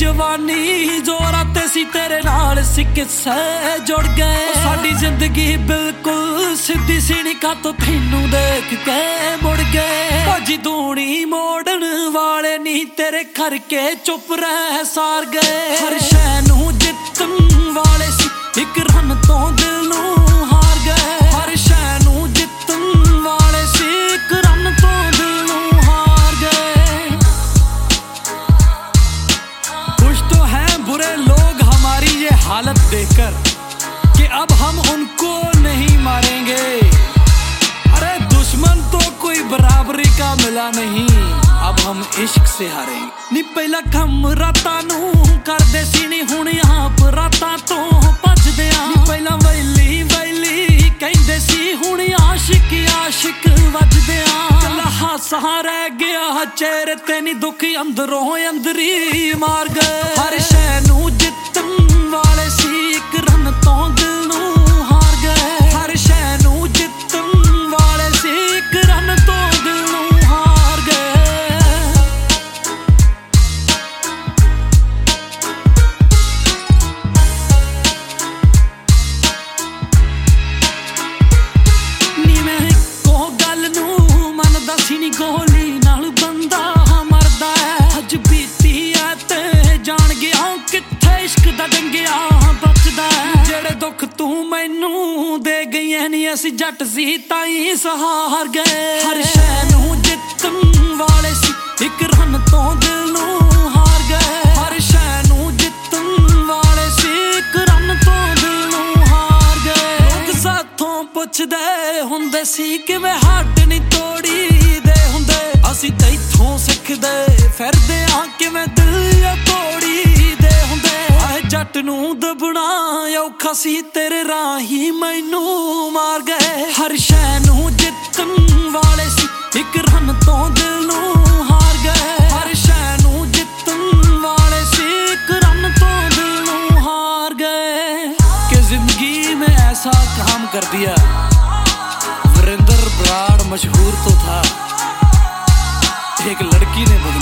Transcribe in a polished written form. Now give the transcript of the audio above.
जवानी जोरा ते सी तेरे नाल सी किस्से जुड़ गए। साडी जिंदगी बिल्कुल सीधी सी नी कातों तैनू देख के मुड़ गए। भाजी दूनी मोड़न वाले नी तेरे करके चुप रह सार गए। हर शै नू जितन वाले सी एक रन तो दिल नू हार गए। हर शै नू जितन वाले सी एक रन तो दिल नू हार गए। कुछ तो हैं बुरे लोग हमारी ये हालत देखकर कि अब हम उनको नहीं मारेंगे। अरे दुश्मन तो कोई बराबरी का मिला नहीं, अब हम इश्क से हारेंगे। नी पहला कम रातां नू करदे सी नी हुण आप रातां तो भजदे आ। नी पहला वैली वैली कहंदे सी हुण आशिक आशिक वजदे आ। कला हासा रह गया चेहरे ते नी दुख अंदरों अंदरी मार गए। हर शै नू जितन वाले सी एक रन तो दिल नू हार गए। हर शै नू जितन वाले सी एक रन तो दिल नू हार गए। नी मैं इक्को गल नू मनदा सी नी गोली नाल बंदा मरदा है। अज बीती है ते जान गया कित्थे इश्क दा डंगिया बचदा है। जेड़े दुख तू मैनू दे गई है नी असी जट सी ताई सहार गए। हर शै नू जितन वाले सी एक रन तो दिल नू हार गए। हर शै नू जितन वाले सी एक रन तो दिल नू हार गए। लोग साथों पुछदे हुंदे सी किवें हट नी तोड़ी दे हुंदे। असी तैथों सिखदे फिरदे आ किवें दिल तोड़ी दे हुंदे। आए जट नू दबना औखा सी तेरे राही मैनू मार गए। हर शै नू जितन वाले सी एक रन तो दिल नू हार गए। हर शै नू जितन वाले सी एक रन तो दिल नू हार गए। कि जिंदगी में ऐसा काम कर दिया, वीरेंद्र बराड़ मशहूर तो था, एक लड़की ने बदला